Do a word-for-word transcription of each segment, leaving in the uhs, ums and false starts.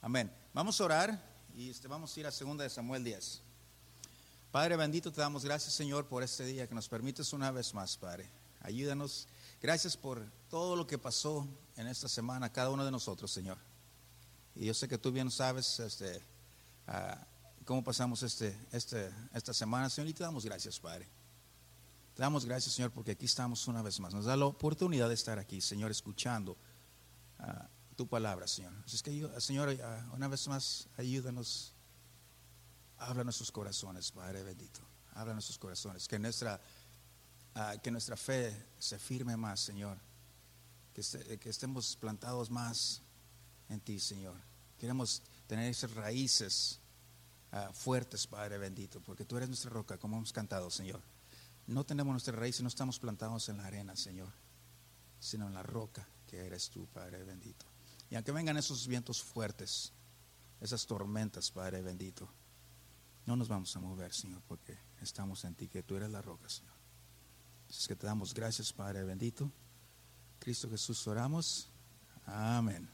Amén. Vamos a orar y este, vamos a ir a segunda de Samuel diez. Padre bendito, te damos gracias, Señor, por este día que nos permites una vez más, Padre. Ayúdanos. Gracias por todo lo que pasó en esta semana, cada uno de nosotros, Señor. Y yo sé que tú bien sabes este, uh, cómo pasamos este, este, esta semana, Señor, y te damos gracias, Padre. Te damos gracias, Señor, porque aquí estamos una vez más. Nos da la oportunidad de estar aquí, Señor, escuchando uh, tu palabra, Señor. Así es que, Señor, uh, una vez más, ayúdanos. Habla a nuestros corazones, Padre bendito. Habla a nuestros corazones. Que nuestra, uh, que nuestra fe se firme más, Señor. Que, este, que estemos plantados más en ti, Señor. Queremos tener esas raíces uh, fuertes, Padre bendito, porque tú eres nuestra roca, como hemos cantado, Señor. No tenemos nuestras raíces, no estamos plantados en la arena, Señor, sino en la roca que eres tú, Padre bendito. Y aunque vengan esos vientos fuertes, esas tormentas, Padre bendito, no nos vamos a mover, Señor, porque estamos en ti, que tú eres la roca, Señor. Así es que te damos gracias, Padre bendito. Cristo Jesús oramos. Amén.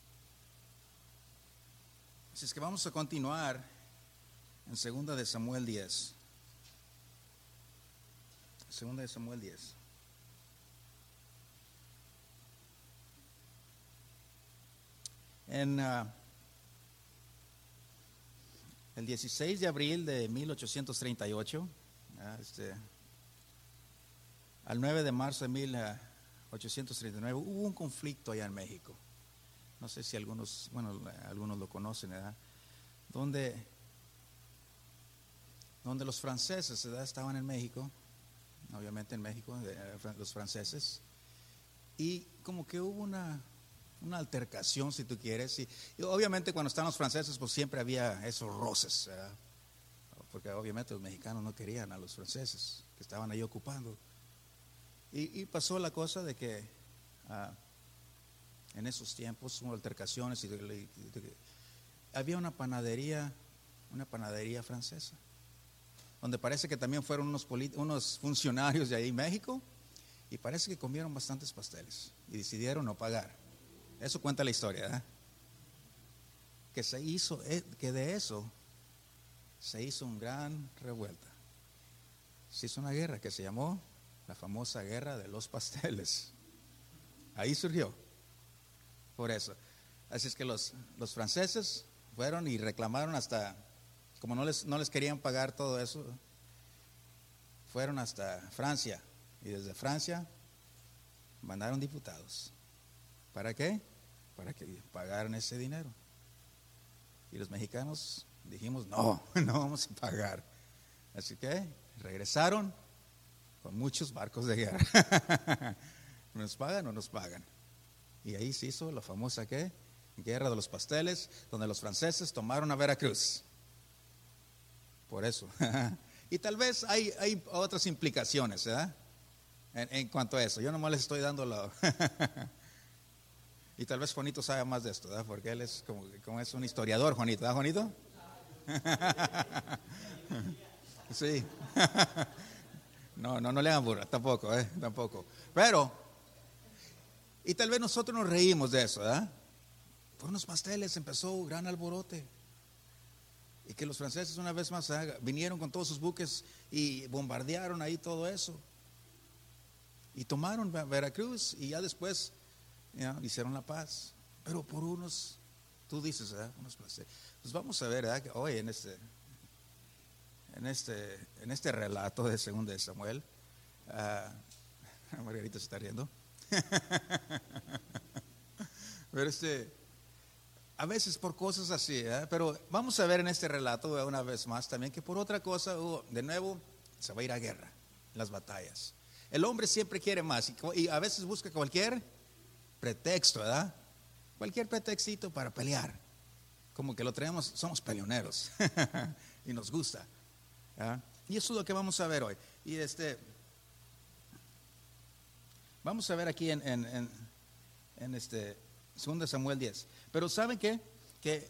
Así es que vamos a continuar en segunda de Samuel diez. Segunda de Samuel diez. En uh, el dieciséis de abril de mil ochocientos treinta y ocho, uh, este, al nueve de marzo de mil ochocientos treinta y nueve, hubo un conflicto allá en México. No sé si algunos, bueno, algunos lo conocen, ¿verdad? Donde, donde los franceses, ¿verdad?, estaban en México. Obviamente en México, los franceses, y como que hubo una, una altercación, si tú quieres, y, y obviamente cuando estaban los franceses, pues siempre había esos roces, ¿verdad? Porque obviamente los mexicanos no querían a los franceses que estaban ahí ocupando, y, y pasó la cosa de que uh, en esos tiempos hubo altercaciones, y, y, y, y había una panadería, una panadería francesa, donde parece que también fueron unos, unos funcionarios de ahí, México, y parece que comieron bastantes pasteles y decidieron no pagar. Eso cuenta la historia, ¿verdad? Que se hizo, que de eso se hizo una gran revuelta. Se hizo una guerra que se llamó la famosa guerra de los pasteles. Ahí surgió, por eso. Así es que los, los franceses fueron y reclamaron hasta... Como no les, no les querían pagar todo eso, fueron hasta Francia, y desde Francia mandaron diputados. ¿Para qué? Para que pagaran ese dinero. Y los mexicanos dijimos, no, no vamos a pagar. Así que regresaron con muchos barcos de guerra. ¿Nos pagan o nos pagan? Y ahí se hizo la famosa, ¿qué?, guerra de los pasteles, donde los franceses tomaron a Veracruz. Por eso. Y tal vez hay, hay otras implicaciones, ¿verdad?, en, en cuanto a eso. Yo nomás les estoy dando la... Y tal vez Juanito sabe más de esto, ¿verdad?, porque él es como, como es un historiador, Juanito, ¿verdad, Juanito? Sí. No, no, no le hagan burla, tampoco, ¿eh? Tampoco. Pero, y tal vez nosotros nos reímos de eso, ¿verdad? Por unos pasteles empezó un gran alborote. Y que los franceses una vez más vinieron con todos sus buques y bombardearon ahí todo eso. Y tomaron Veracruz y ya después ya, hicieron la paz. Pero por unos, tú dices, ¿verdad?, unos placeres. Pues vamos a ver, ¿verdad?, que hoy en este, en este, en este relato de segunda de Samuel, uh, Margarita se está riendo. Pero este... A veces por cosas así, ¿eh? Pero vamos a ver en este relato una vez más también que por otra cosa, uh, de nuevo, se va a ir a guerra, las batallas. El hombre siempre quiere más y, y a veces busca cualquier pretexto, ¿verdad? Cualquier pretextito para pelear. Como que lo traemos, somos peleoneros y nos gusta, ¿verdad? Y eso es lo que vamos a ver hoy. Y este, vamos a ver aquí en, en, en, en este segunda de Samuel diez. Pero ¿saben qué? Que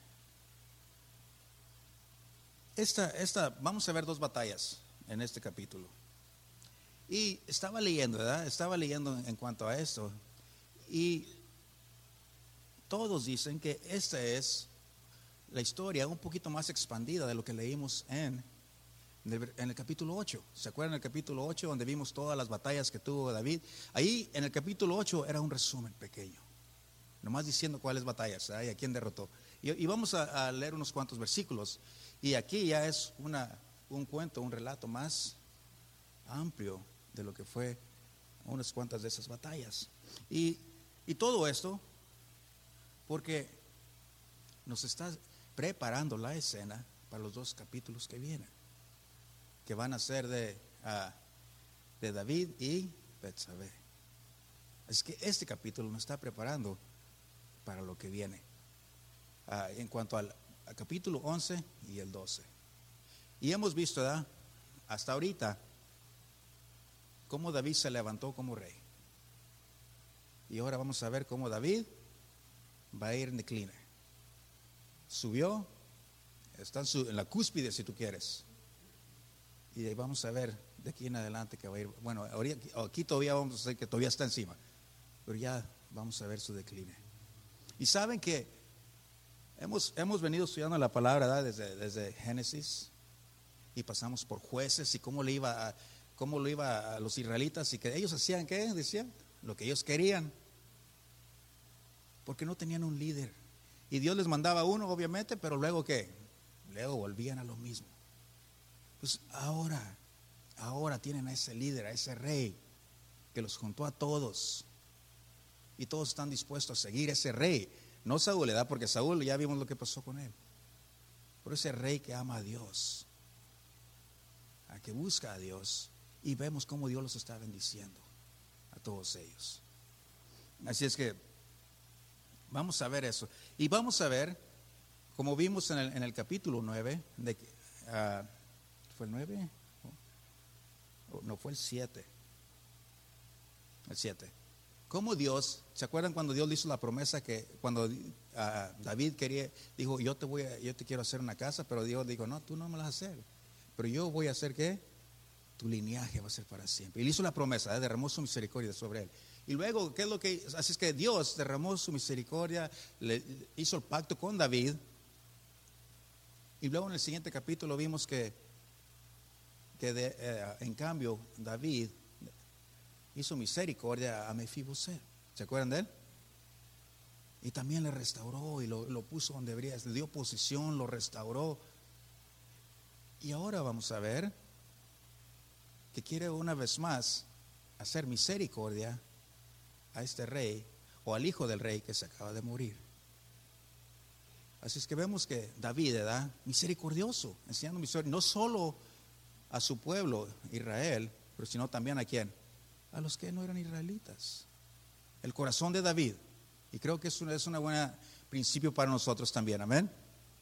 esta, esta, vamos a ver dos batallas en este capítulo. Y estaba leyendo, ¿verdad? Estaba leyendo en cuanto a esto. Y todos dicen que esta es la historia un poquito más expandida de lo que leímos en, en el capítulo ocho. ¿Se acuerdan del capítulo ocho donde vimos todas las batallas que tuvo David? Ahí en el capítulo ocho era un resumen pequeño, nomás diciendo cuáles batallas, ¿eh? Y a quién derrotó. Y, y vamos a, a leer unos cuantos versículos. Y aquí ya es una, un cuento, un relato más amplio de lo que fue unas cuantas de esas batallas. Y, y todo esto porque nos está preparando la escena para los dos capítulos que vienen, que van a ser de, uh, de David y Betsabé. Es que este capítulo nos está preparando para lo que viene, uh, en cuanto al, al capítulo once y el doce. Y hemos visto, ¿verdad?, hasta ahorita cómo David se levantó como rey. Y ahora vamos a ver cómo David va a ir en decline. Subió, está en, su, en la cúspide, si tú quieres. Y ahí vamos a ver de aquí en adelante que va a ir. Bueno, ahorita, aquí todavía vamos a ver que todavía está encima, pero ya vamos a ver su decline. Y saben que hemos, hemos venido estudiando la palabra, ¿verdad?, desde, desde Génesis, y pasamos por Jueces y cómo le iba a, cómo lo iba a los israelitas, y que ellos hacían, ¿qué? Decían lo que ellos querían, porque no tenían un líder. Y Dios les mandaba uno, obviamente, pero luego ¿qué? Luego volvían a lo mismo. Pues ahora, ahora tienen a ese líder, a ese rey que los juntó a todos, y todos están dispuestos a seguir ese rey. No Saúl, ¿verdad?, porque Saúl ya vimos lo que pasó con él, pero ese rey que ama a Dios, a que busca a Dios, y vemos cómo Dios los está bendiciendo a todos ellos. Así es que vamos a ver eso. Y vamos a ver, como vimos en el, en el capítulo nueve, de, uh, ¿fue el nueve? Oh, no, fue el siete. El siete. Cómo Dios, ¿se acuerdan cuando Dios le hizo la promesa que cuando uh, David quería, dijo, yo te voy a, yo te quiero hacer una casa, pero Dios dijo, no, tú no me la vas a hacer, pero yo voy a hacer ¿qué? Tu linaje va a ser para siempre. Y le hizo la promesa, ¿eh? Derramó su misericordia sobre él. Y luego, ¿qué es lo que? Así es que Dios derramó su misericordia, le hizo el pacto con David. Y luego en el siguiente capítulo vimos que, que de, eh, en cambio David hizo misericordia a Mefiboset. ¿Se acuerdan de él? Y también le restauró y lo, lo puso donde debería, le dio posición, lo restauró. Y ahora vamos a ver que quiere una vez más hacer misericordia a este rey, o al hijo del rey que se acaba de morir. Así es que vemos que David era misericordioso, enseñando misericordia, no solo a su pueblo Israel, pero sino también a quién, a los que no eran israelitas. El corazón de David, y creo que es una, es una buena principio para nosotros también, amén,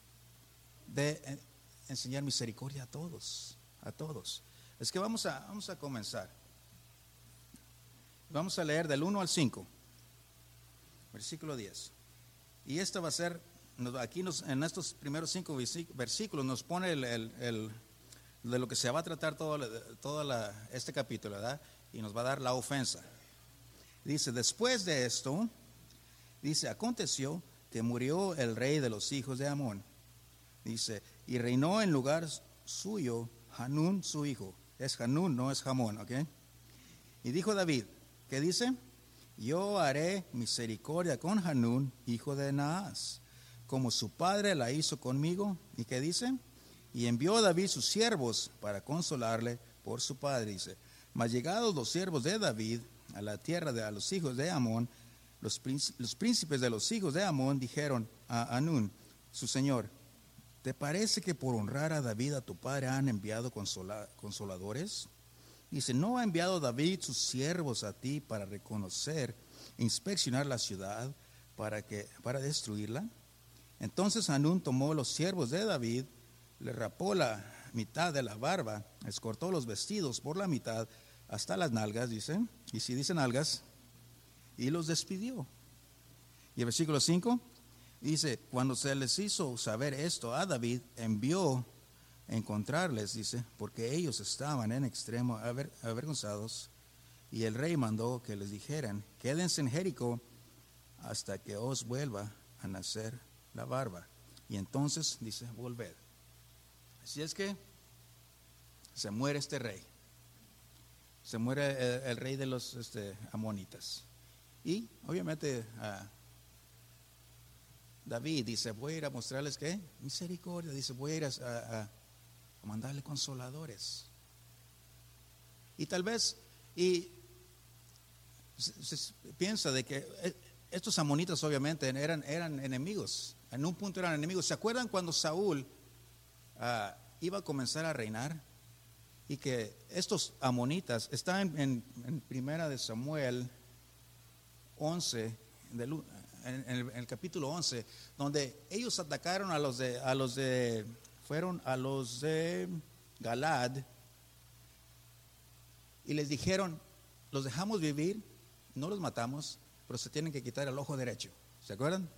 de enseñar misericordia a todos, a todos. Es que vamos a, vamos a comenzar. Vamos a leer del uno al cinco, versículo diez. Y esta va a ser, aquí nos, en estos primeros cinco versículos nos pone el, el, el, de lo que se va a tratar todo, todo la, este capítulo, ¿verdad? Y nos va a dar la ofensa. Dice, después de esto, dice, aconteció que murió el rey de los hijos de Amón. Dice, y reinó en lugar suyo Hanún su hijo. Es Hanún, no es Jamón, ¿ok? Y dijo David, ¿qué dice? Yo haré misericordia con Hanún, hijo de Naas, como su padre la hizo conmigo. ¿Y qué dice? Y envió David sus siervos para consolarle por su padre. Dice, mas llegados los siervos de David a la tierra de a los hijos de Amón, los, los príncipes de los hijos de Amón dijeron a Hanún, su señor, ¿te parece que por honrar a David a tu padre han enviado consola, consoladores? Dice, ¿no ha enviado David sus siervos a ti para reconocer e inspeccionar la ciudad para, que, para destruirla? Entonces Hanún tomó los siervos de David, le rapó la mitad de la barba, les cortó los vestidos por la mitad hasta las nalgas, dice, y si dicen nalgas, y los despidió. Y el versículo cinco dice, cuando se les hizo saber esto a David, envió a encontrarles, dice, porque ellos estaban en extremo aver, avergonzados, y el rey mandó que les dijeran, quédense en Jericó hasta que os vuelva a nacer la barba. Y entonces dice, volved. Así es que se muere este rey. Se muere el, el rey de los este, amonitas. Y obviamente uh, David dice, voy a ir a mostrarles ¿qué? Misericordia. Dice, voy a ir a, a, a mandarle consoladores. Y tal vez, y se, se piensa de que estos amonitas obviamente eran, eran enemigos. En un punto eran enemigos. ¿Se acuerdan cuando Saúl uh, iba a comenzar a reinar? Y que estos amonitas están en, en Primera de Samuel once, de, en, en, el, en el capítulo once, donde ellos atacaron a los de, a los de, fueron a los de Galad y les dijeron, los dejamos vivir, no los matamos, pero se tienen que quitar el ojo derecho. ¿Se acuerdan?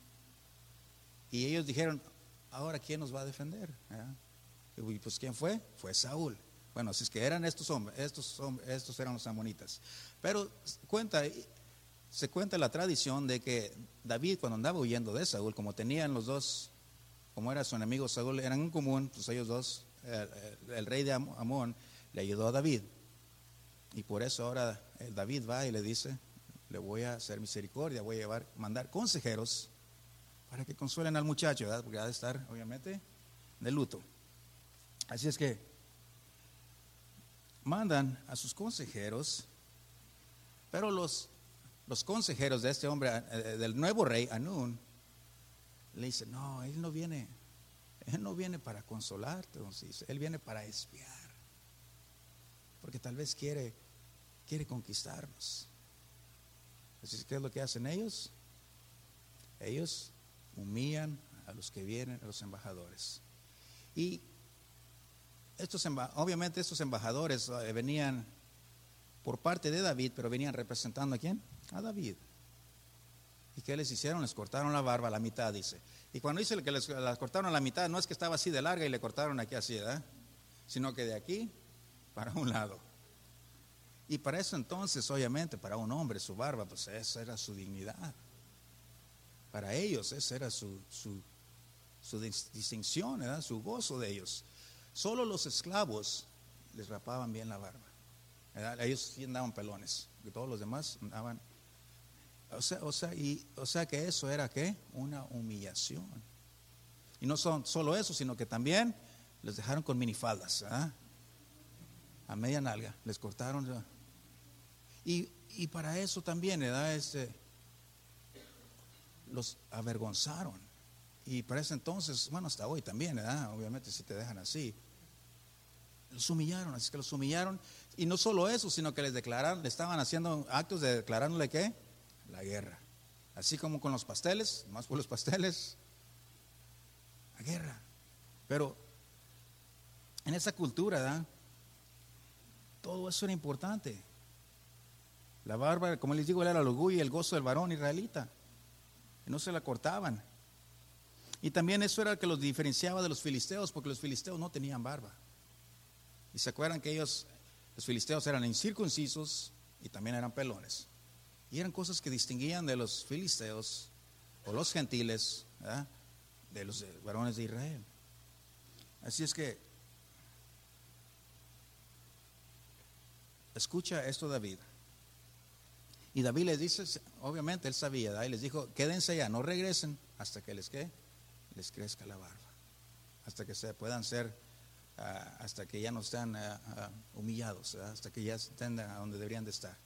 Y ellos dijeron, ahora ¿quién nos va a defender? ¿Eh? Y pues ¿quién fue? Fue Saúl. Bueno, si es que eran estos hombres, estos, hombres, estos eran los amonitas. Pero cuenta, se cuenta la tradición de que David, cuando andaba huyendo de Saúl, como tenían los dos, como era su enemigo Saúl, eran en común, pues ellos dos, el, el, el rey de Amón le ayudó a David. Y por eso ahora David va y le dice, le voy a hacer misericordia, voy a llevar, mandar consejeros para que consuelen al muchacho, ¿verdad? Porque ha de estar, obviamente, de luto. Así es que mandan a sus consejeros, pero los, los consejeros de este hombre, eh, del nuevo rey Anún, le dicen, no, él no viene, él no viene para consolarte, él viene para espiar, porque tal vez quiere, quiere conquistarnos. Así que, ¿qué es lo que hacen ellos? Ellos humillan a los que vienen, a los embajadores. Y estos, obviamente estos embajadores eh, venían por parte de David, pero venían representando ¿a quién? A David. ¿Y qué les hicieron? Les cortaron la barba a la mitad, dice. Y cuando dice que les la cortaron a la mitad, no es que estaba así de larga y le cortaron aquí así, ¿verdad? Sino que de aquí para un lado. Y para eso entonces, obviamente, para un hombre su barba, pues esa era su dignidad. Para ellos esa era su, su, su distinción, ¿verdad? Su gozo de ellos. Solo los esclavos les rapaban bien la barba, ¿verdad? Ellos sí andaban pelones, y todos los demás andaban. O sea, o sea, y, o sea que eso era ¿qué? Una humillación. Y no son solo eso, sino que también les dejaron con minifaldas, ¿verdad? A media nalga, les cortaron. ¿Verdad? Y, y para eso también, ¿verdad? Este, los avergonzaron. Y para ese entonces, bueno, hasta hoy también, ¿verdad? Obviamente si te dejan así. Los humillaron, así que los humillaron. Y no solo eso, sino que les declararon, le estaban haciendo actos de declarándole ¿qué? La guerra. Así como con los pasteles, más por los pasteles, la guerra. Pero en esa cultura, ¿verdad? Todo eso era importante. La barba, como les digo, era el orgullo y el gozo del varón israelita. Y no se la cortaban. Y también eso era lo que los diferenciaba de los filisteos, porque los filisteos no tenían barba. Y se acuerdan que ellos, los filisteos, eran incircuncisos y también eran pelones. Y eran cosas que distinguían de los filisteos o los gentiles, ¿verdad? De los varones de Israel. Así es que, escucha esto David. Y David les dice, obviamente él sabía, ¿verdad? Y les dijo, quédense allá, no regresen hasta que les, ¿qué? les crezca la barba, hasta que se puedan ser, uh, hasta que ya no estén uh, uh, humillados, ¿verdad? Hasta que ya estén a donde deberían de estar.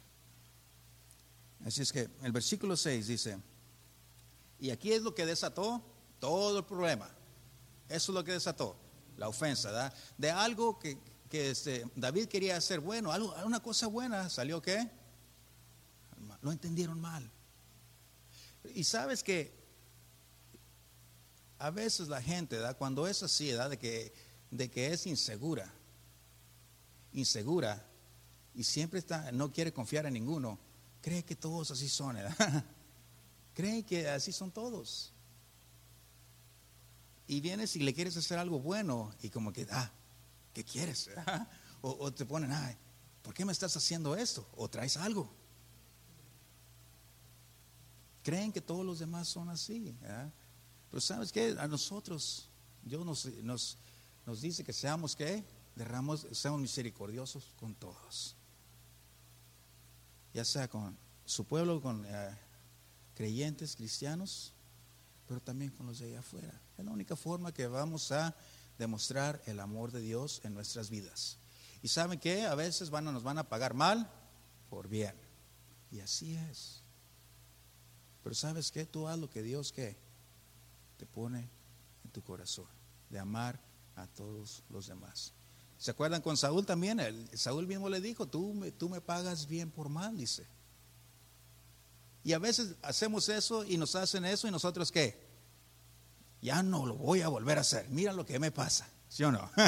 Así es que el versículo seis dice, y aquí es lo que desató todo el problema. Eso es lo que desató la ofensa, ¿verdad? De algo que, que este, David quería hacer bueno, algo, una cosa buena, salió ¿qué? Lo entendieron mal. Y sabes que a veces la gente, ¿verdad? Cuando es así, ¿verdad? De que, de que es insegura, insegura y siempre está, no quiere confiar en ninguno, cree que todos así son, ¿verdad? Cree que así son todos. Y vienes y le quieres hacer algo bueno y como que, ah, ¿qué quieres? O, o te ponen, ay, ¿por qué me estás haciendo esto? O traes algo. creen que todos los demás son así, ¿verdad? Pero ¿sabes qué? A nosotros, Dios nos, nos, nos dice que seamos, ¿qué? Derramos, seamos misericordiosos con todos. Ya sea con su pueblo, con eh, creyentes, cristianos, pero también con los de allá afuera. Es la única forma que vamos a demostrar el amor de Dios en nuestras vidas. Y ¿saben qué? A veces van a, nos van a pagar mal por bien. Y así es. Pero ¿sabes qué? Tú haz lo que Dios, ¿qué? Te pone en tu corazón, de amar a todos los demás. ¿Se acuerdan con Saúl también? El, Saúl mismo le dijo, tú me, tú me pagas bien por mal, dice. Y a veces hacemos eso y nos hacen eso y nosotros, ¿qué? Ya no lo voy a volver a hacer. Mira lo que me pasa, ¿sí o no?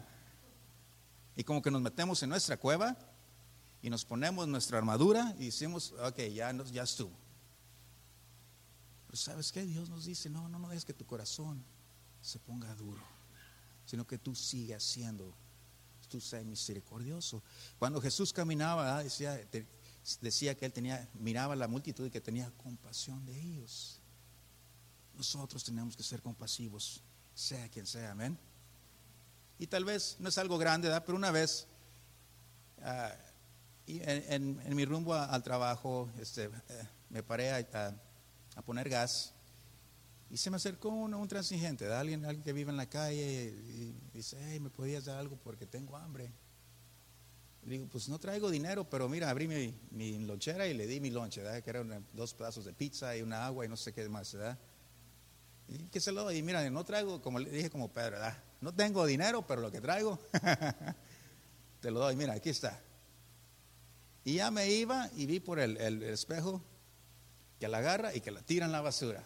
Y como que nos metemos en nuestra cueva y nos ponemos nuestra armadura y decimos, ok, ya, ya estuvo. Pero ¿sabes qué? Dios nos dice, no, no, no dejes que tu corazón se ponga duro, sino que tú sigas siendo, tú seas misericordioso. Cuando Jesús caminaba, decía, decía que él tenía, miraba a la multitud y que tenía compasión de ellos. Nosotros tenemos que ser compasivos, sea quien sea, amén. Y tal vez no es algo grande, ¿verdad? Pero una vez uh, en, en, en mi rumbo a, al trabajo, este, uh, me paré a, a, a poner gas y se me acercó un, un transigente, ¿verdad? Alguien, alguien que vive en la calle y, y dice, hey, ¿me podías dar algo porque tengo hambre? Y digo, pues no traigo dinero, pero mira, abrí mi, mi lonchera y le di mi lonche, ¿verdad? Que eran dos pedazos de pizza y una agua y no sé qué más, ¿verdad? Y que se lo doy, y mira, no traigo, como le dije como Pedro, ¿verdad? No tengo dinero, pero lo que traigo te lo doy, mira, aquí está. Y ya me iba y vi por el, el, el espejo que la agarra y que la tira en la basura.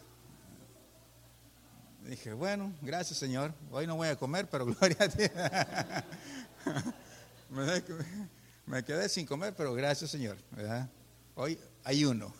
Dije, bueno, gracias Señor, hoy no voy a comer, pero gloria a ti. me, me quedé sin comer, pero gracias Señor, ¿verdad? Hoy ayuno.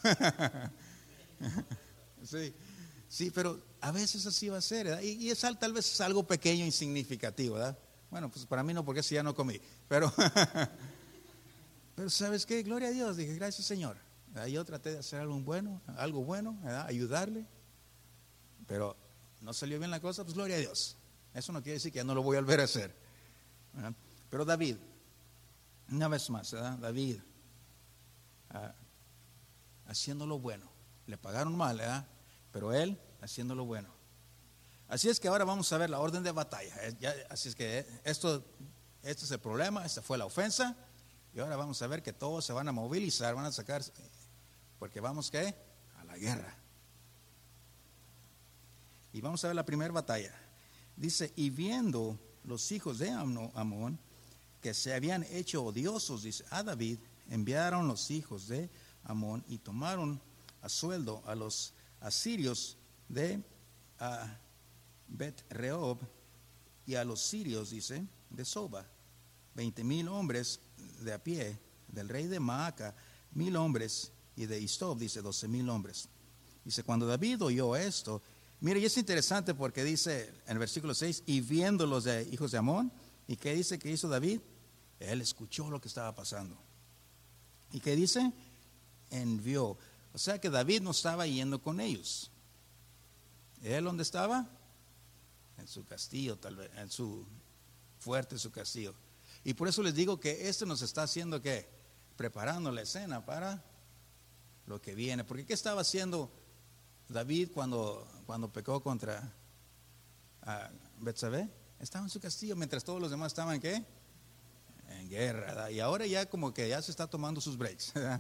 Sí. Sí, pero a veces así va a ser, ¿verdad? Y, y es, tal vez es algo pequeño, insignificativo, ¿verdad? Bueno, pues para mí no, porque si ya no comí. Pero, pero ¿sabes qué? Gloria a Dios, dije, gracias Señor. ¿Verdad? Yo traté de hacer algo bueno, algo bueno, ¿verdad? Ayudarle. Pero no salió bien la cosa, pues gloria a Dios. Eso no quiere decir que ya no lo voy a volver a hacer, ¿verdad? Pero David, una vez más, ¿verdad? David, ah, haciendo lo bueno. Le pagaron mal, ¿verdad? Pero él haciendo lo bueno. Así es que ahora vamos a ver la orden de batalla. Ya, así es que esto, este es el problema, esta fue la ofensa. Y ahora vamos a ver que todos se van a movilizar, van a sacar, porque vamos ¿qué? A la guerra. Y vamos a ver la primera batalla. Dice, y viendo los hijos de Amón que se habían hecho odiosos, dice, a David, enviaron los hijos de Amón y tomaron a sueldo a los asirios de uh, Bet-Rehob y a los sirios, dice, de Soba, veinte mil hombres de a pie, del rey de Maaca, mil hombres, y de Istob, dice, doce mil hombres. Dice, cuando David oyó esto, mire, y es interesante porque dice en el versículo seis, y viendo los de hijos de Amón, ¿y qué dice que hizo David? Él escuchó lo que estaba pasando. ¿Y qué dice? Envió. O sea que David no estaba yendo con ellos. ¿Él dónde estaba? En su castillo, tal vez, en su fuerte, su castillo. Y por eso les digo que esto nos está haciendo, ¿qué? Preparando la escena para lo que viene. Porque ¿qué estaba haciendo David cuando, cuando pecó contra uh, Betsabé? Estaba en su castillo mientras todos los demás estaban, ¿qué? En guerra, ¿verdad? Y ahora ya como que ya se está tomando sus breaks, ¿verdad?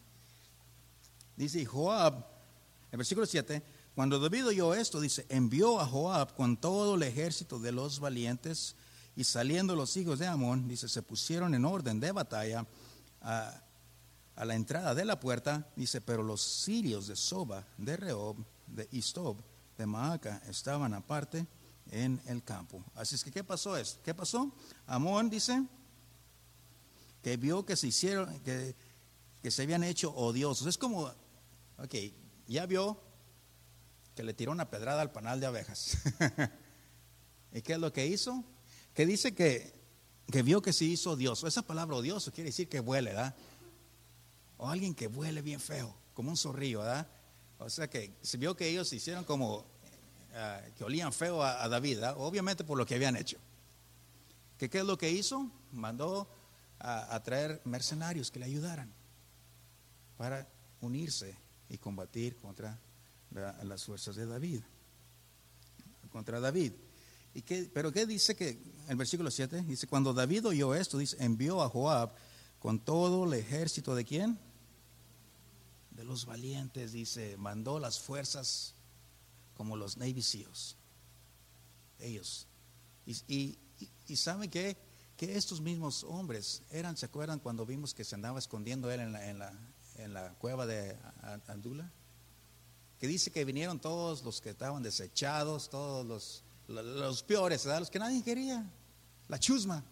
Dice Joab, en versículo siete, cuando David oyó esto, dice, envió a Joab con todo el ejército de los valientes, y saliendo los hijos de Amón, dice, se pusieron en orden de batalla a, a la entrada de la puerta, dice, pero los sirios de Soba, de Rehob, de Istob, de Maaca, estaban aparte en el campo. Así es que, ¿qué pasó esto? ¿Qué pasó? Amón dice que vio que se hicieron, que, que se habían hecho odiosos. Es como, ok, ya vio que le tiró una pedrada al panal de abejas. ¿Y qué es lo que hizo? Que dice que, que vio que se hizo odioso. Esa palabra odioso quiere decir que huele, ¿verdad? O alguien que huele bien feo, como un zorrillo, ¿verdad? O sea que se vio que ellos hicieron como uh, que olían feo a, a David, ¿eh? Obviamente por lo que habían hecho. ¿Qué, ¿Qué es lo que hizo? Mandó a, a traer mercenarios que le ayudaran para unirse y combatir contra la, las fuerzas de David. Contra David. ¿Y qué, pero qué dice que el versículo siete? Dice, cuando David oyó esto, dice, envió a Joab con todo el ejército de ¿quién? De los valientes, dice, mandó las fuerzas como los Navy Seals. Ellos. Y, y, y ¿saben qué? Que estos mismos hombres eran, ¿se acuerdan cuando vimos que se andaba escondiendo él en la, en la, en la cueva de Adula? Que dice que vinieron todos los que estaban desechados, todos los, los, los peores, ¿verdad? Los que nadie quería, la chusma,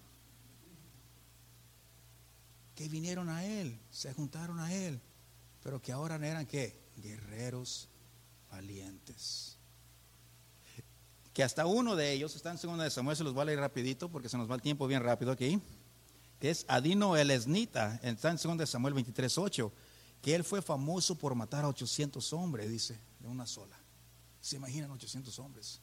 que vinieron a él, se juntaron a él, pero que ahora eran ¿qué? Guerreros valientes. Que hasta uno de ellos, está en segunda de Samuel, se los voy a leer rapidito porque se nos va el tiempo bien rápido aquí, que es Adino el Esnita, está en segunda de Samuel veintitrés ocho, que él fue famoso por matar a ochocientos hombres, dice, de una sola. ¿Se imaginan ochocientos hombres?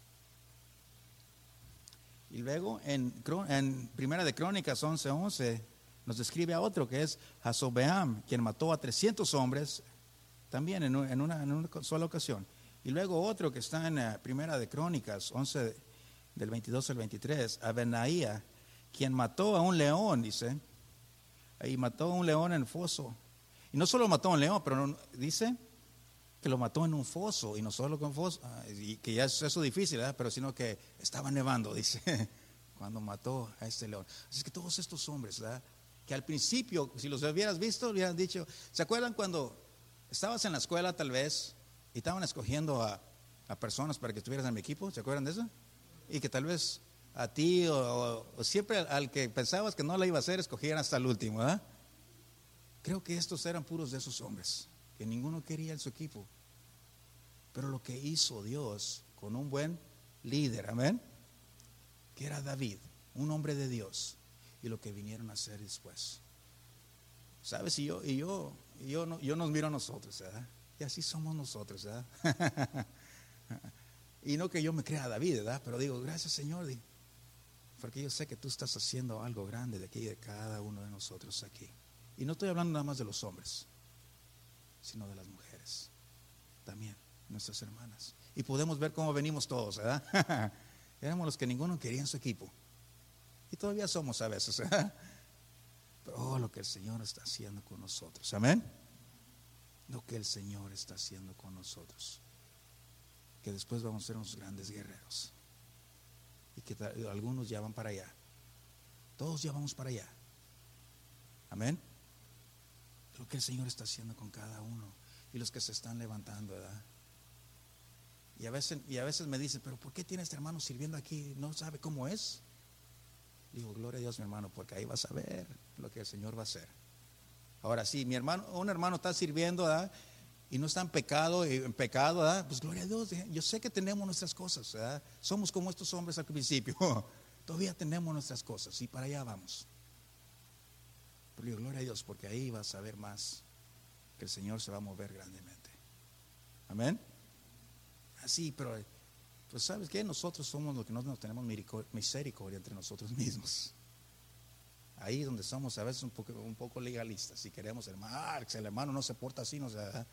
Y luego en, en Primera de Crónicas once once nos describe a otro que es Hasobeam, quien mató a trescientos hombres también en una, en una, en una sola ocasión. Y luego otro que está en uh, Primera de Crónicas once del veintidós al veintitrés, Abenaía, quien mató a un león, dice, y mató a un león en el foso. Y no solo mató a un león, pero no, dice que lo mató en un foso, y no solo con foso, y que ya es eso difícil, ¿verdad? Pero sino que estaba nevando, dice, cuando mató a este león. Así que todos estos hombres, ¿verdad? Que al principio, si los hubieras visto, hubieran dicho, ¿se acuerdan cuando estabas en la escuela tal vez y estaban escogiendo a, a personas para que estuvieras en mi equipo? ¿Se acuerdan de eso? Y que tal vez a ti o, o, o siempre al, al que pensabas que no la iba a hacer, escogieran hasta el último, ¿verdad? Creo que estos eran puros de esos hombres, que ninguno quería en su equipo. Pero lo que hizo Dios con un buen líder, amén, que era David, un hombre de Dios, y lo que vinieron a hacer después. ¿Sabes? Y yo, y yo, y yo, no, yo nos miro a nosotros, ¿verdad? Y así somos nosotros, ¿verdad? Y no que yo me crea David, ¿verdad? Pero digo, gracias Señor, porque yo sé que tú estás haciendo algo grande de aquí, de cada uno de nosotros aquí. Y no estoy hablando nada más de los hombres, sino de las mujeres, también, nuestras hermanas. Y podemos ver cómo venimos todos, ¿verdad? Éramos los que ninguno quería en su equipo. Y todavía somos a veces, ¿verdad? Pero oh, lo que el Señor está haciendo con nosotros, amén. Lo que el Señor está haciendo con nosotros. Que después vamos a ser unos grandes guerreros. Y que algunos ya van para allá. Todos ya vamos para allá. Amén. Lo que el Señor está haciendo con cada uno y los que se están levantando, ¿verdad? Y a veces, y a veces me dicen, pero ¿por qué tiene este hermano sirviendo aquí? ¿No sabe cómo es? Digo, gloria a Dios, mi hermano, porque ahí vas a ver lo que el Señor va a hacer. Ahora sí, mi hermano, un hermano está sirviendo, ¿verdad? Y no está en pecado, en pecado, ¿verdad? Pues gloria a Dios, yo sé que tenemos nuestras cosas, ¿verdad? Somos como estos hombres al principio, todavía tenemos nuestras cosas y para allá vamos. Pero digo, gloria a Dios, porque ahí vas a ver más que el Señor se va a mover grandemente. Amén. Así, pero pues sabes que nosotros somos los que no nos tenemos misericordia entre nosotros mismos. Ahí donde somos a veces un poco, un poco legalistas. Si queremos, hermano, ah, si el hermano no se porta así, no se da.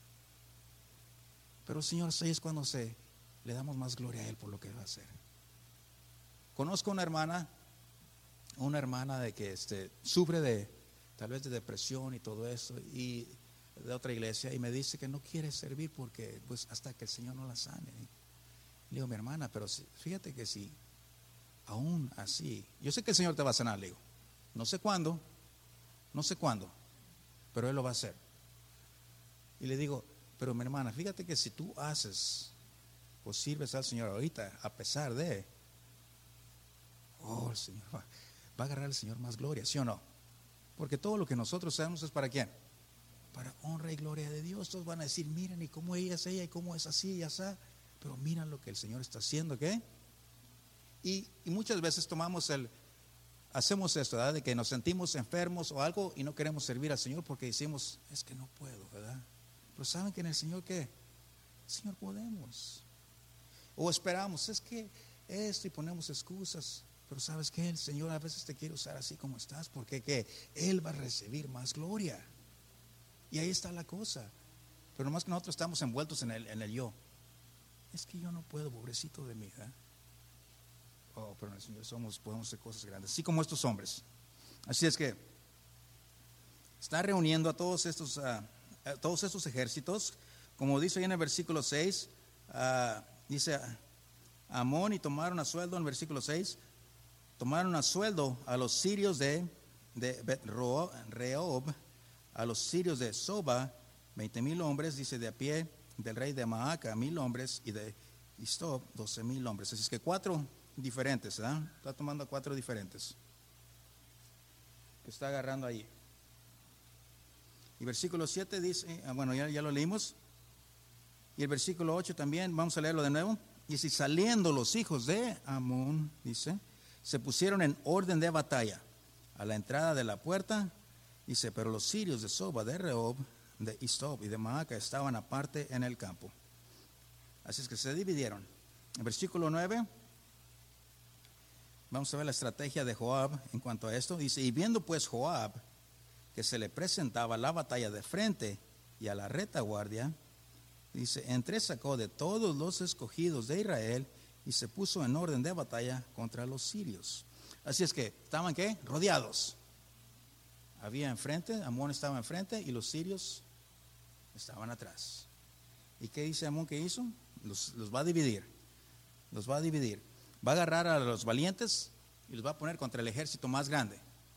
Pero Señor, ahí es cuando se le damos más gloria a Él por lo que va a hacer. Conozco una hermana, una hermana de que este, sufre de tal vez de depresión y todo eso, y de otra iglesia, y me dice que no quiere servir porque pues hasta que el Señor no la sane. Le digo, mi hermana, pero si, fíjate que si aún así, yo sé que el Señor te va a sanar, le digo, no sé cuándo, no sé cuándo, pero Él lo va a hacer. Y le digo, pero mi hermana, fíjate que si tú haces o sirves al Señor ahorita, a pesar de, oh, el Señor va, va a agarrar al Señor más gloria, ¿sí o no? Porque todo lo que nosotros hacemos es para quién, para honra y gloria de Dios. Todos van a decir, miren, y cómo ella es ella, y cómo es así y así. Pero miran lo que el Señor está haciendo, ¿qué? Y, y muchas veces tomamos el, hacemos esto, ¿verdad? De que nos sentimos enfermos o algo y no queremos servir al Señor porque decimos, es que no puedo, ¿verdad? Pero saben que en el Señor, ¿qué? Señor, podemos. O esperamos, es que esto, y ponemos excusas. Pero ¿sabes qué? El Señor a veces te quiere usar así como estás, porque que Él va a recibir más gloria. Y ahí está la cosa. Pero nomás que nosotros estamos envueltos en el, en el yo. Es que yo no puedo, pobrecito de mí, ¿eh? Oh, pero en el Señor somos, podemos hacer cosas grandes, así como estos hombres. Así es que está reuniendo a todos estos, uh, a todos estos ejércitos, como dice ahí en el versículo seis, uh, dice Amón, y tomaron a sueldo, en el versículo seis, tomaron a sueldo a los sirios de, de Bet-Rehob, a los sirios de Soba, veinte mil hombres, dice, de a pie, del rey de Maaca, mil hombres, y de Istob, doce mil hombres. Así es que cuatro diferentes, ¿verdad? Está tomando cuatro diferentes que está agarrando ahí. Y versículo siete dice, bueno, ya, ya lo leímos. Y el versículo ocho también, vamos a leerlo de nuevo. Y si saliendo los hijos de Amón, dice, se pusieron en orden de batalla a la entrada de la puerta, dice, pero los sirios de Soba, de Rehob, de Istob y de Maaca estaban aparte en el campo. Así es que se dividieron. En versículo nueve, vamos a ver la estrategia de Joab en cuanto a esto. Dice, y viendo pues Joab que se le presentaba la batalla de frente y a la retaguardia, dice, entresacó de todos los escogidos de Israel y se puso en orden de batalla contra los sirios. Así es que, ¿estaban qué? Rodeados. Había enfrente, Amón estaba enfrente y los sirios estaban atrás. ¿Y qué dice Amón que hizo? Los, los va a dividir. Los va a dividir. Va a agarrar a los valientes y los va a poner contra el ejército más grande.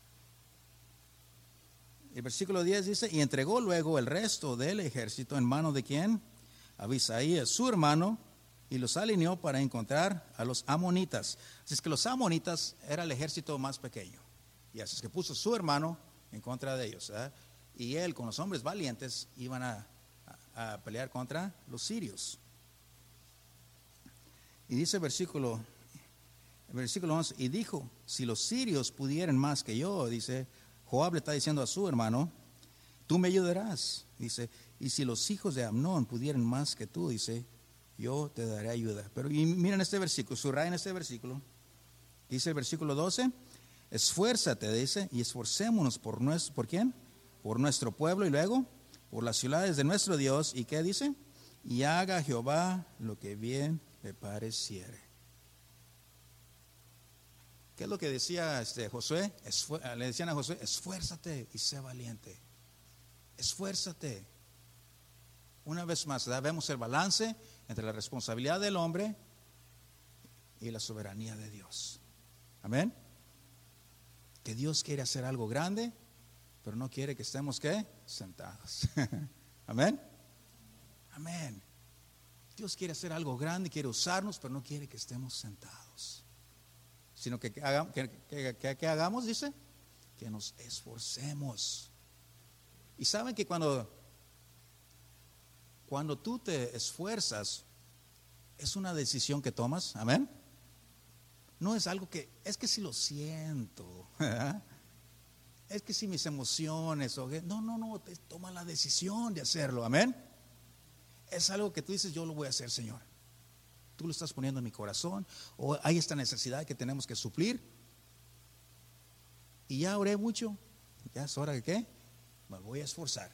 El versículo diez dice, y entregó luego el resto del ejército en mano de ¿quién? Abisaías, su hermano, y los alineó para encontrar a los amonitas. Así es que los amonitas era el ejército más pequeño. Y así es que puso su hermano en contra de ellos, ¿eh? Y él con los hombres valientes iban a, a, a pelear contra los sirios. Y dice el versículo, el versículo once, y dijo, si los sirios pudieran más que yo, dice, Joab le está diciendo a su hermano, tú me ayudarás, dice, y si los hijos de Amnón pudieran más que tú, dice, yo te daré ayuda. Pero y miren este versículo, subrayen este versículo, dice el versículo doce, esfuérzate, dice, y esforcémonos por nuestro, ¿por quién? Por nuestro pueblo, y luego por las ciudades de nuestro Dios. ¿Y qué dice? Y haga Jehová lo que bien le pareciere. ¿Qué es lo que decía este Josué? Esfu- le decían a Josué, esfuérzate y sé valiente. Esfuérzate. Una vez más, ¿verdad? Vemos el balance entre la responsabilidad del hombre y la soberanía de Dios. Amén. Que Dios quiere hacer algo grande, pero no quiere que estemos, ¿qué? Sentados. Amén. Amén. Dios quiere hacer algo grande, quiere usarnos, pero no quiere que estemos sentados. Sino que, que, hagamos, que, que, que, que hagamos, dice, que nos esforcemos. Y saben que cuando, cuando tú te esfuerzas, es una decisión que tomas, amén. No es algo que, es que si lo siento, ¿verdad? Es que si mis emociones, o que, no, no, no, te toma la decisión de hacerlo, amén. Es algo que tú dices, yo lo voy a hacer, Señor. Tú lo estás poniendo en mi corazón, o hay esta necesidad que tenemos que suplir. Y ya oré mucho, ya es hora de qué, me voy a esforzar.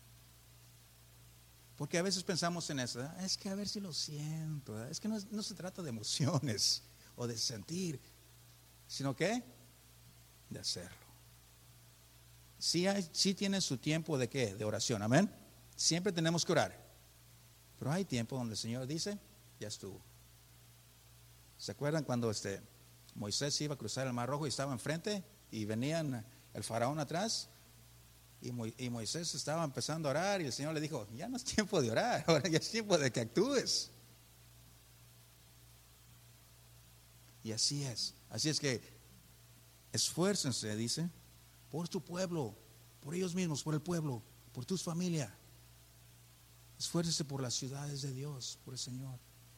Porque a veces pensamos en eso, ¿verdad? Es que a ver si lo siento, ¿verdad? Es que no, no se trata de emociones o de sentir, sino que de hacerlo. Sí, hay, sí tiene su tiempo de qué, de oración, amén. Siempre tenemos que orar, pero hay tiempo donde el Señor dice, ya estuvo. ¿Se acuerdan cuando este Moisés iba a cruzar el Mar Rojo y estaba enfrente y venían el faraón atrás? Y, Mo, y Moisés estaba empezando a orar y el Señor le dijo, ya no es tiempo de orar, ahora ya es tiempo de que actúes. Y así es. Así es que esfuércense, dice, por tu pueblo, por ellos mismos, por el pueblo, por tu familia. Esfuércense por las ciudades de Dios, por el Señor.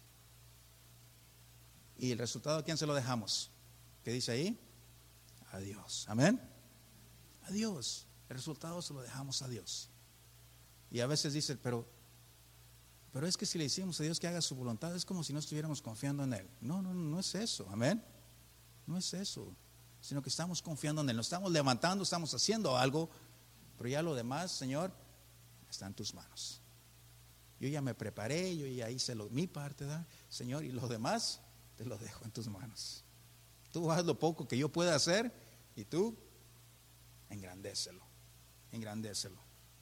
Y el resultado, ¿a quién se lo dejamos? ¿Qué dice ahí? A Dios. Amén. A Dios. El resultado se lo dejamos a Dios. Y a veces dice, pero pero es que si le decimos a Dios que haga su voluntad, es como si no estuviéramos confiando en Él. No, no, no es eso, amén. No es eso, sino que estamos confiando en Él. Nos estamos levantando, estamos haciendo algo, pero ya lo demás, Señor, está en tus manos. Yo ya me preparé, yo ya hice lo, mi parte, ¿verdad? Señor, y lo demás te lo dejo en tus manos. Tú haz lo poco que yo pueda hacer y tú engrandécelo, engrandécelo.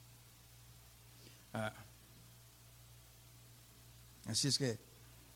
Ah, así es que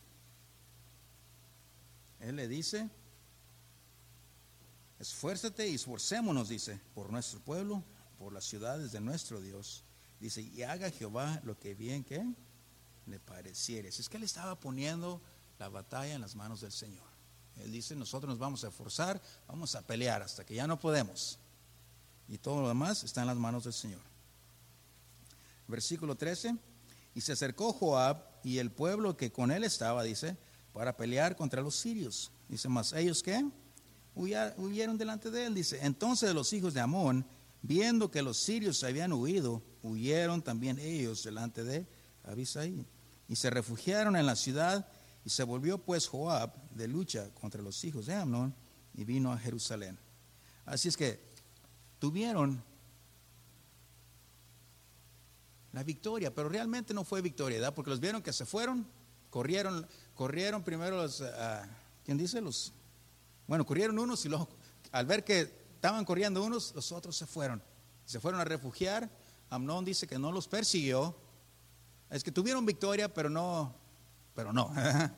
Él le dice, esfuérzate y esforcémonos, dice, por nuestro pueblo, por las ciudades de nuestro Dios. Dice, y haga Jehová lo que bien que le pareciere. Es que Él estaba poniendo la batalla en las manos del Señor. Él dice, nosotros nos vamos a esforzar, vamos a pelear hasta que ya no podemos. Y todo lo demás está en las manos del Señor. Versículo trece, y se acercó Joab y el pueblo que con él estaba, dice, para pelear contra los sirios. Dice, mas ellos, ¿qué? Huyeron delante de él, dice. Entonces los hijos de Amón, viendo que los sirios habían huido, huyeron también ellos delante de Abisai, y se refugiaron en la ciudad. Y se volvió pues Joab de lucha contra los hijos de Amnón y vino a Jerusalén. Así es que tuvieron la victoria, pero realmente no fue victoria, ¿verdad? Porque los vieron que se fueron, corrieron, corrieron primero los, uh, ¿quién dice? Los, bueno, corrieron unos y luego al ver que estaban corriendo unos, los otros se fueron. Se fueron a refugiar. Amnón dice que no los persiguió. Es que tuvieron victoria, pero no, pero no.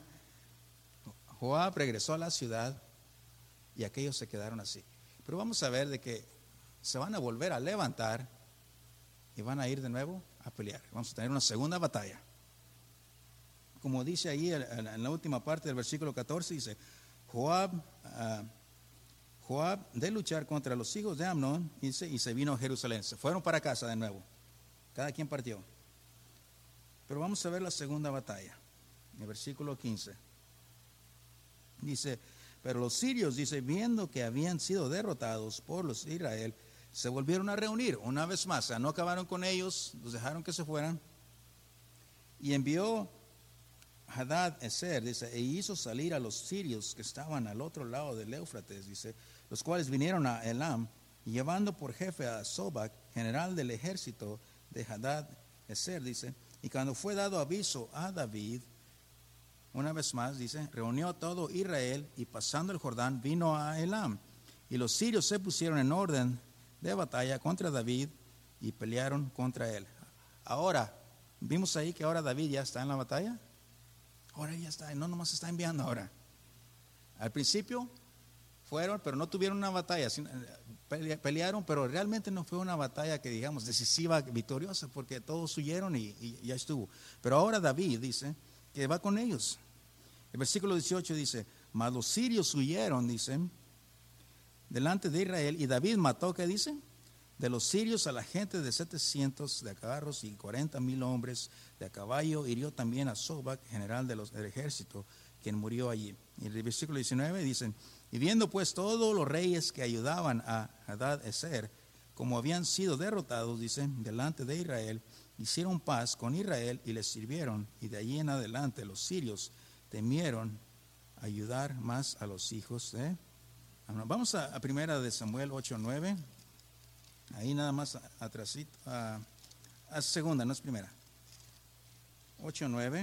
Joab regresó a la ciudad y aquellos se quedaron así. Pero vamos a ver de que se van a volver a levantar y van a ir de nuevo a pelear. Vamos a tener una segunda batalla. Como dice ahí en la última parte del versículo catorce, dice, Joab, uh, Joab de luchar contra los hijos de Amnón, dice, y se vino a Jerusalén. Se fueron para casa de nuevo. Cada quien partió. Pero vamos a ver la segunda batalla. En el versículo quince. Dice, pero los sirios, dice, viendo que habían sido derrotados por los de Israel, se volvieron a reunir una vez más. O sea, no acabaron con ellos, los dejaron que se fueran. Y envió Hadad-Ezer, dice, e hizo salir a los sirios que estaban al otro lado del Éufrates, dice, los cuales vinieron a Elam, y llevando por jefe a Sobac, general del ejército de Hadad-Ezer, dice, y cuando fue dado aviso a David, una vez más, dice, reunió todo Israel y pasando el Jordán vino a Elam. Y los sirios se pusieron en orden de batalla contra David y pelearon contra él. Ahora, vimos ahí que ahora David ya está en la batalla. Ahora ya está, no nomás está enviando ahora. Al principio fueron, pero no tuvieron una batalla. Pelearon, pero realmente no fue una batalla que digamos decisiva, victoriosa, porque todos huyeron y, y ya estuvo. Pero ahora David dice que va con ellos. El versículo dieciocho dice, mas los sirios huyeron, dicen, delante de Israel, y David mató, ¿qué dice? De los sirios a la gente de setecientos de carros y cuarenta mil hombres de a caballo. Hirió también a Sobac, general de los, del ejército, quien murió allí. Y el versículo diecinueve dicen, y viendo pues todos los reyes que ayudaban a Hadad-Ezer, como habían sido derrotados, dicen, delante de Israel, hicieron paz con Israel y les sirvieron, y de allí en adelante los sirios temieron ayudar más a los hijos de Amnón. Vamos a, a primera de Samuel ocho nueve, ahí nada más atrásito, a, a segunda, no es primera, ocho nueve.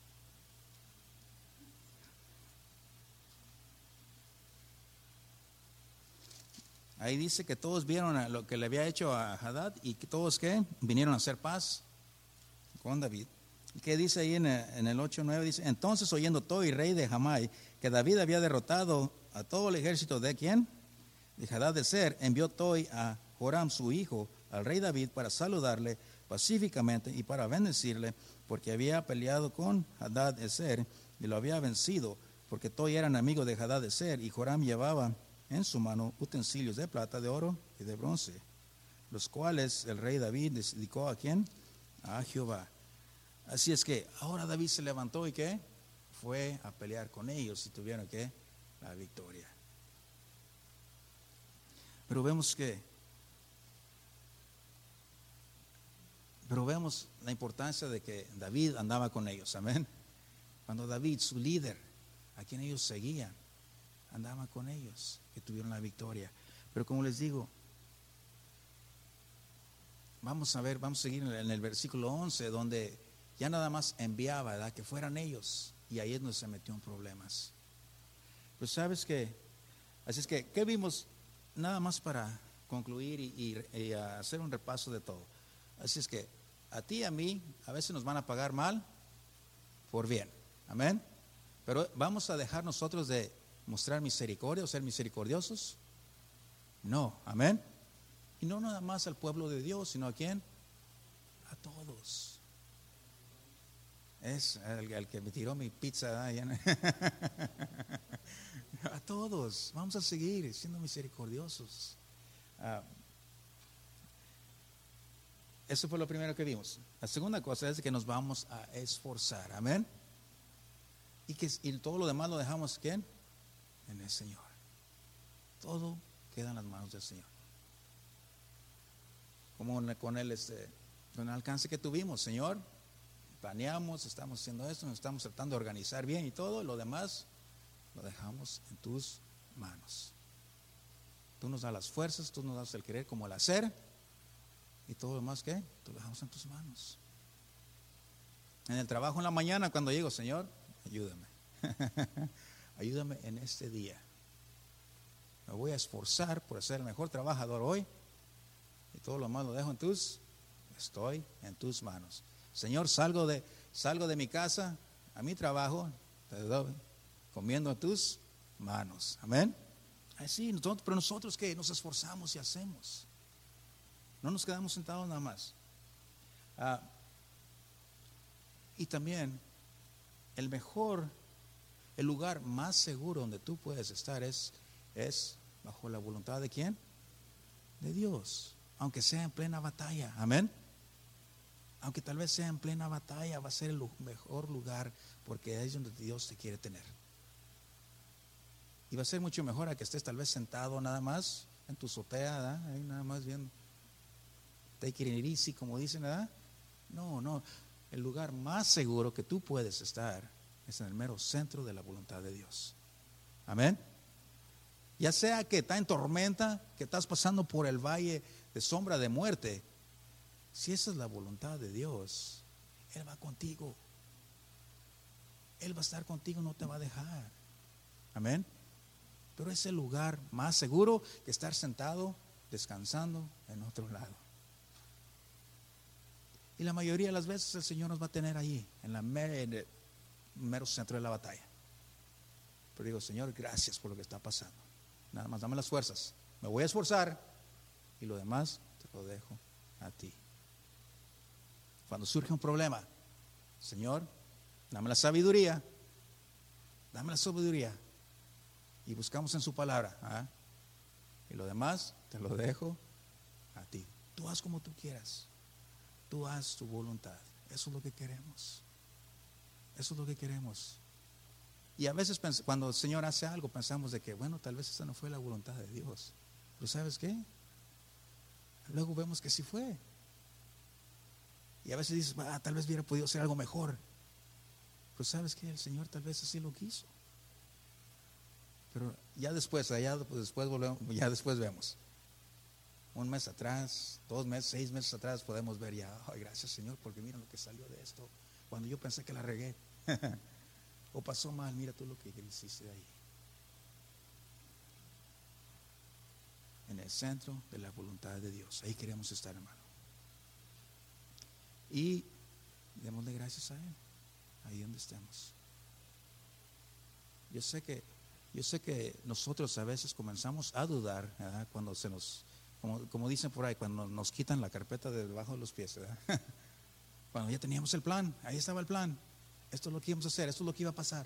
Ahí dice que todos vieron a lo que le había hecho a Hadad y que todos ¿qué? Vinieron a hacer paz con David. ¿Y qué dice ahí en el, en el ocho nueve? Dice, entonces oyendo Toi, rey de Jamai, que David había derrotado a todo el ejército de ¿quién? De Hadad-Ezer, envió Toi a Joram su hijo, al rey David, para saludarle pacíficamente y para bendecirle, porque había peleado con Hadad-Ezer y lo había vencido, porque Toi era amigo de Hadad-Ezer, y Joram llevaba en su mano utensilios de plata, de oro y de bronce, los cuales el rey David les dedicó a ¿quién? A Jehová. Así es que ahora David se levantó y ¿qué? Fue a pelear con ellos y tuvieron ¿qué? La victoria. Pero vemos que Pero vemos la importancia de que David andaba con ellos, amén. Cuando David, su líder, a quien ellos seguían, andaba con ellos, que tuvieron la victoria. Pero como les digo, vamos a ver, vamos a seguir en el versículo once, donde ya nada más enviaba, ¿verdad?, que fueran ellos, y ahí es donde se metió en problemas. Pues sabes que, así es que, ¿qué vimos? Nada más para concluir y, y, y hacer un repaso de todo. Así es que a ti y a mí a veces nos van a pagar mal por bien, amén. Pero vamos a dejar nosotros de mostrar misericordia o ser misericordiosos. No, amén. Y no nada más al pueblo de Dios, sino a quién, a todos. Es el, el que me tiró mi pizza. ¿eh? A todos. Vamos a seguir siendo misericordiosos. Uh, eso fue lo primero que vimos. La segunda cosa es que nos vamos a esforzar. Amén. Y que y todo lo demás lo dejamos ¿quién? En el Señor. Todo queda en las manos del Señor. Como con el, este, con el alcance que tuvimos, Señor, planeamos, estamos haciendo esto, nos estamos tratando de organizar bien y todo, y lo demás lo dejamos en tus manos. Tú nos das las fuerzas, tú nos das el querer como el hacer, y todo lo demás ¿qué? Tú lo dejamos en tus manos. En el trabajo en la mañana, cuando llego, Señor, ayúdame. Ayúdame en este día. Me voy a esforzar por ser el mejor trabajador hoy, y todo lo demás lo dejo en tus, estoy en tus manos. Señor, salgo de, salgo de mi casa a mi trabajo, te doy, comiendo en tus manos. Amén. Así, nosotros, pero nosotros que nos esforzamos y hacemos. No nos quedamos sentados nada más. Ah, y también el mejor, el lugar más seguro donde tú puedes estar es, es bajo la voluntad de ¿quién? De Dios. Aunque sea en plena batalla. Amén. Aunque tal vez sea en plena batalla, va a ser el mejor lugar, porque es donde Dios te quiere tener. Y va a ser mucho mejor a que estés tal vez sentado nada más en tu azotea, ¿verdad? Ahí nada más viendo take it easy, como dicen, ¿verdad? No, no. El lugar más seguro que tú puedes estar es en el mero centro de la voluntad de Dios. Amén. Ya sea que está en tormenta, que estás pasando por el valle de sombra de muerte, si esa es la voluntad de Dios, Él va contigo. Él va a estar contigo, no te va a dejar. Amén. Pero es el lugar más seguro que estar sentado, descansando en otro lado. Y la mayoría de las veces el Señor nos va a tener allí, en, la mer- en el mero centro de la batalla. Pero digo, Señor, gracias por lo que está pasando. Nada más dame las fuerzas. Me voy a esforzar y lo demás te lo dejo a ti. Cuando surge un problema, Señor, dame la sabiduría, dame la sabiduría, y buscamos en su palabra, ¿ah? Y lo demás te lo dejo a ti. Tú haz como tú quieras, tú haz tu voluntad. Eso es lo que queremos, eso es lo que queremos. Y a veces cuando el Señor hace algo pensamos de que bueno, tal vez esa no fue la voluntad de Dios, pero ¿sabes qué? Luego vemos que sí fue. Y a veces dices, ah, tal vez hubiera podido ser algo mejor. Pero ¿sabes qué? El Señor tal vez así lo quiso. Pero ya después, allá después volvemos, ya después vemos. Un mes atrás, dos meses, seis meses atrás podemos ver ya, ay, gracias Señor, porque mira lo que salió de esto. Cuando yo pensé que la regué. O pasó mal, mira tú lo que hiciste ahí. En el centro de la voluntad de Dios. Ahí queremos estar, hermano. Y démosle gracias a Él, ahí donde estemos. Yo sé que, yo sé que nosotros a veces comenzamos a dudar, ¿verdad? Cuando se nos, como, como dicen por ahí, cuando nos quitan la carpeta de debajo de los pies, ¿verdad? Cuando ya teníamos el plan, ahí estaba el plan. Esto es lo que íbamos a hacer, esto es lo que iba a pasar.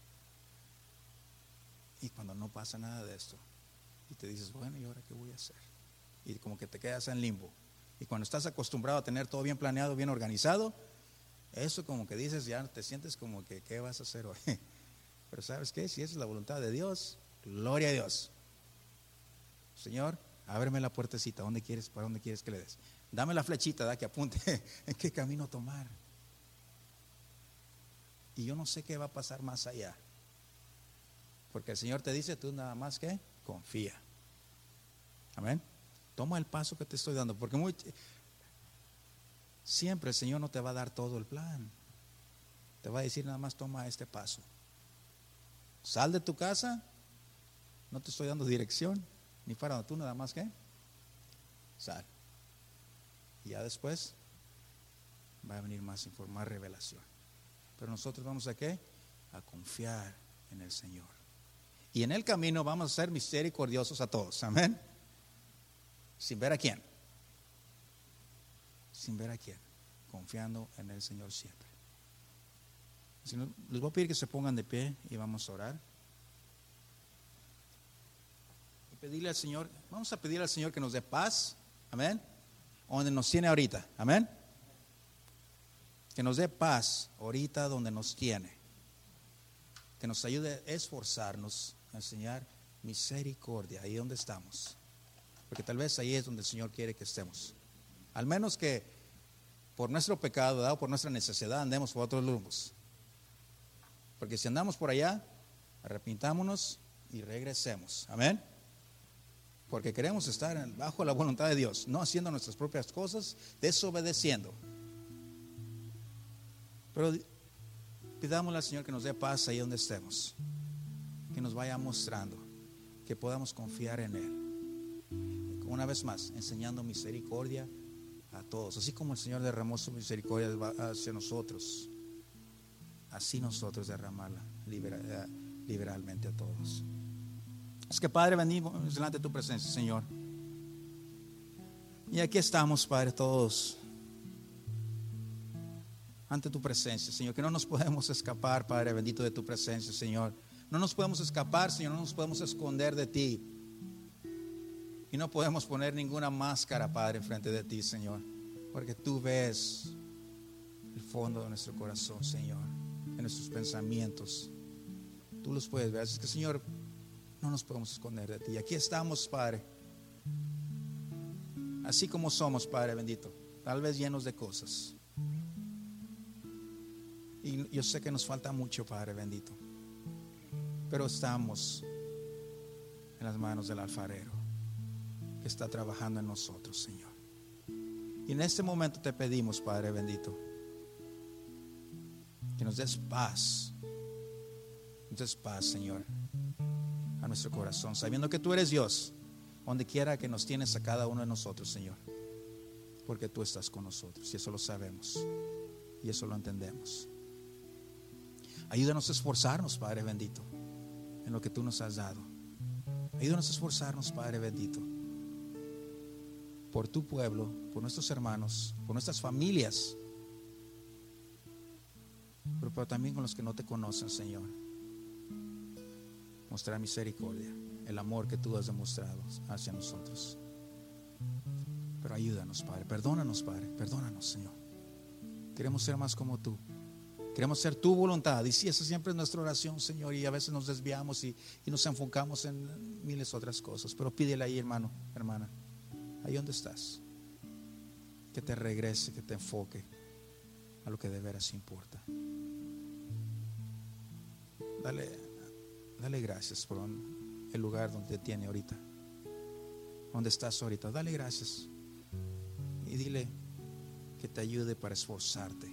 Y cuando no pasa nada de esto, y te dices, bueno, ¿y ahora qué voy a hacer? Y como que te quedas en limbo. Y cuando estás acostumbrado a tener todo bien planeado, bien organizado, eso como que dices, ya te sientes como que, ¿qué vas a hacer hoy? Pero ¿sabes qué? Si esa es la voluntad de Dios, gloria a Dios. Señor, ábreme la puertecita, ¿dónde quieres, para dónde quieres que le des? Dame la flechita, da, que apunte en qué camino tomar. Y yo no sé qué va a pasar más allá. Porque el Señor te dice, tú nada más que confía. Amén. Toma el paso que te estoy dando. Porque muy, siempre el Señor no te va a dar todo el plan. Te va a decir nada más toma este paso. Sal de tu casa. No te estoy dando dirección. Ni para donde tú nada más que sal. Y ya después va a venir más información, más revelación. Pero nosotros vamos a ¿qué? A confiar en el Señor. Y en el camino vamos a ser misericordiosos a todos. Amén. Sin ver a quién. Sin ver a quién. Confiando en el Señor siempre. Les voy a pedir que se pongan de pie y vamos a orar. Y pedirle al Señor, vamos a pedirle al Señor que nos dé paz. Amén. Donde nos tiene ahorita. Amén. Que nos dé paz ahorita donde nos tiene. Que nos ayude a esforzarnos a enseñar misericordia ahí donde estamos. Porque tal vez ahí es donde el Señor quiere que estemos. Al menos que por nuestro pecado, ¿verdad? O por nuestra necesidad andemos por otros rumbos. Porque si andamos por allá, arrepintámonos y regresemos. Amén. Porque queremos estar bajo la voluntad de Dios, no haciendo nuestras propias cosas, desobedeciendo. Pero pidámosle al Señor que nos dé paz ahí donde estemos, que nos vaya mostrando, que podamos confiar en Él. Una vez más, enseñando misericordia a todos, así como el Señor derramó su misericordia hacia nosotros, así nosotros derramarla liberal, liberalmente a todos. Es que Padre, venimos delante de tu presencia, Señor, y aquí estamos, Padre, todos ante tu presencia, Señor, que no nos podemos escapar, Padre bendito, de tu presencia, Señor. No nos podemos escapar, Señor, no nos podemos esconder de ti. Y no podemos poner ninguna máscara, Padre, frente de ti, Señor, porque tú ves el fondo de nuestro corazón, Señor, en nuestros pensamientos. Tú los puedes ver. Así que, Señor, no nos podemos esconder de ti. Y aquí estamos, Padre, así como somos, Padre bendito, tal vez llenos de cosas. Y yo sé que nos falta mucho, Padre bendito, pero estamos en las manos del alfarero que está trabajando en nosotros, Señor. Y en este momento te pedimos, Padre bendito, que nos des paz, nos des paz, Señor, a nuestro corazón, sabiendo que tú eres Dios, donde quiera que nos tienes a cada uno de nosotros, Señor, porque tú estás con nosotros, y eso lo sabemos, y eso lo entendemos. Ayúdanos a esforzarnos, Padre bendito, en lo que tú nos has dado. Ayúdanos a esforzarnos, Padre bendito, por tu pueblo, por nuestros hermanos, por nuestras familias, pero, pero también con los que no te conocen, Señor. Mostrar misericordia, el amor que tú has demostrado hacia nosotros. Pero ayúdanos, Padre, perdónanos, Padre, perdónanos, Señor. Queremos ser más como tú. Queremos hacer tu voluntad. Y si esa siempre es nuestra oración, Señor, y a veces nos desviamos y, y nos enfocamos en miles de otras cosas. Pero pídele ahí, hermano, hermana, ahí donde estás, que te regrese, que te enfoque a lo que de veras importa. Dale, dale gracias por el lugar donde te tiene ahorita, donde estás ahorita. Dale gracias y dile que te ayude para esforzarte.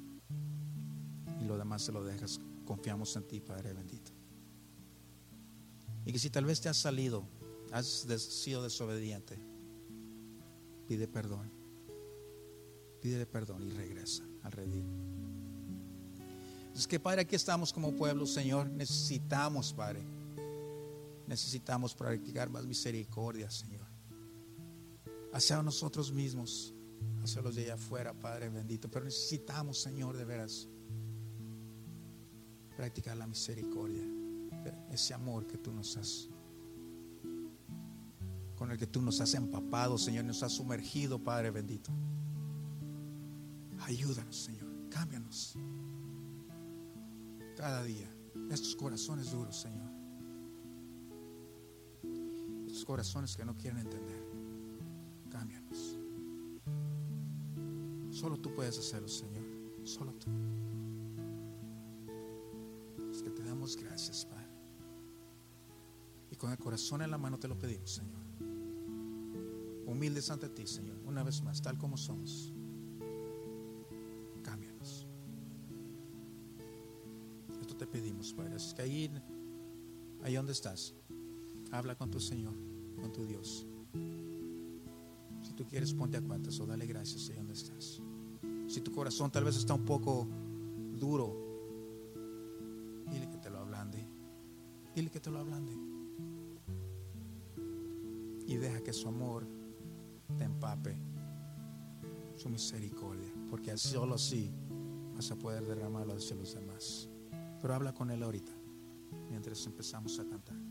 Y lo demás se lo dejas. Confiamos en ti, Padre bendito. Y que si tal vez te has salido, has sido desobediente, pide perdón. Pide perdón y regresa al redil. Es que, Padre, aquí estamos como pueblo, Señor. Necesitamos, Padre, necesitamos practicar más misericordia, Señor, hacia nosotros mismos, hacia los de allá afuera, Padre bendito. Pero necesitamos, Señor, de veras practicar la misericordia, ese amor que tú nos has, con el que tú nos has empapado, Señor, nos has sumergido, Padre bendito. Ayúdanos, Señor, cámbianos cada día estos corazones duros, Señor, estos corazones que no quieren entender. Cámbianos, Solo tú puedes hacerlo, Señor. Solo tú. Es que te damos gracias, Padre. Y con el corazón en la mano te lo pedimos, Señor. Humildes ante ti, Señor. Una vez más, tal como somos. Cámbianos. Esto te pedimos, Padre. Es que ahí, ahí donde estás, habla con tu Señor, con tu Dios. Si tú quieres, ponte a cuentas o dale gracias ahí donde estás. Si tu corazón tal vez está un poco duro, dile que te lo ablande. Dile que te lo ablande. Y deja que su amor te empape, su misericordia, porque solo así vas a poder derramarlo hacia los demás. Pero habla con Él ahorita, mientras empezamos a cantar.